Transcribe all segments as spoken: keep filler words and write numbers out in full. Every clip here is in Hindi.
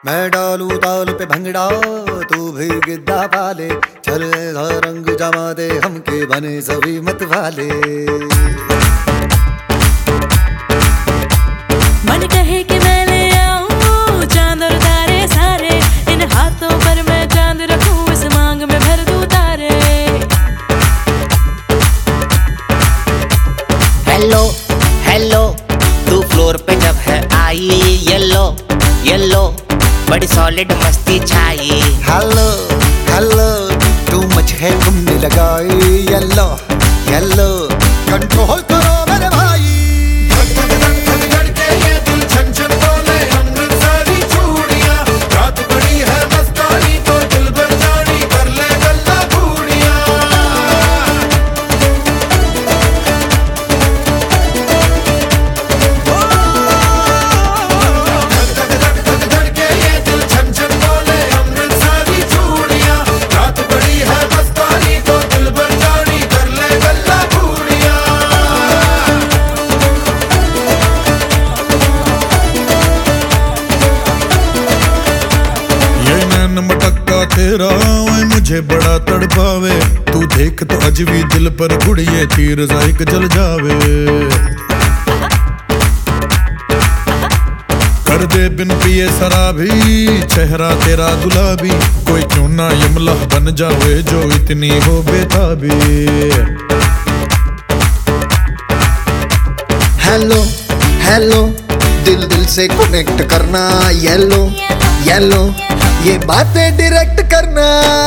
मैं डालू ताल पे भंगड़ा तू भी गिद्दा पाले, चल ऐसा रंग जमा दे हमके बने सभी मत वाले। मन कहे कि मैं ले आऊं चांद और तारे सारे, इन हाथों पर मैं चांद रखूं, इस मांग में भर दूं तारे। हेलो हेलो तू फ्लोर पे जब है आई, येलो येलो बड़ी सॉलिड मस्ती छाई। हेलो हेलो तू मच है तुमने लगाई, येलो येलो कंट्रोल करो मेरे भाई। तेरा मुझे बड़ा तड़पावे, तू देख तो अज भी दिल पर गुड़िए तीर जाइक जल जावे। कर दे बिन पिए शराबी चेहरा तेरा गुलाबी, कोई क्यों ना यमला बन जावे जो इतनी हो बेताबी। हेलो हेलो दिल दिल से कनेक्ट करना, येलो येलो ये बातें डायरेक्ट करना।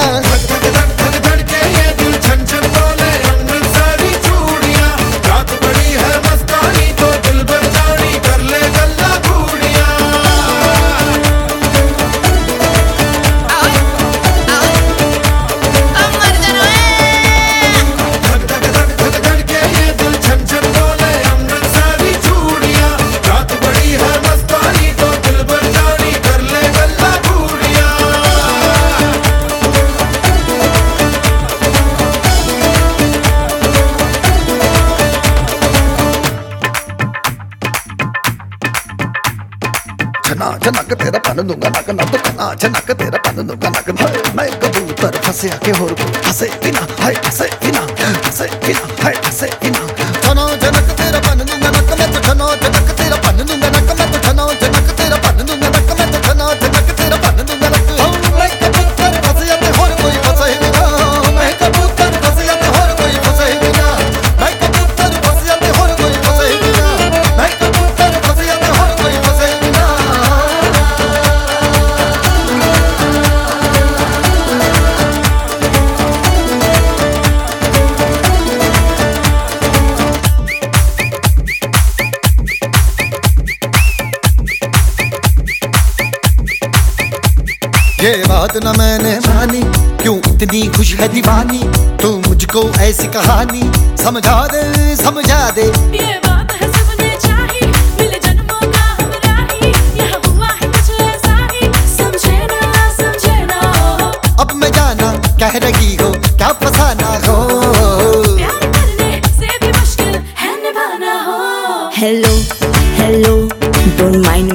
छना छनक तेरा पन दूंगा नक नक, छना छनक तेरा पन दूंगा नक। मैं कबूतर फंसे आके होर को फंसे बिना, हाय फंसे बिना फंसे बिना, हाय फंसे बिना। छना छनक तेरा पन दूंगा नक, मैं तो छना छनक तेरा पन दूंगा नक, मैं तो छना छनक तेरा पन दूंगा नक, मैं तो छना छनक तेरा पन दूंगा नक। मैं कबूतर फंसे आके होर कोई फंसे बिना, मैं कबूतर फंसे आके होर कोई फंसे बिना, मैं कबूतर फंसे आके होर कोई फंसे बिना, मैं कबूतर फंसे आके होर कोई फंसे बिना। ये बात न मैंने मानी, क्यों इतनी खुश है दीवानी, तू मुझको ऐसी कहानी समझा दे समझा दे। ये बात है सबने चाही, मिले जन्मों का हमरा ही, यहाँ हुआ है कुछ ऐसा ही, समझे ना समझे ना। अब मैं जाना कह रही हो क्या फसाना हो, प्यार करने से भी मुश्किल है निभाना हो। Hello, hello, don't mind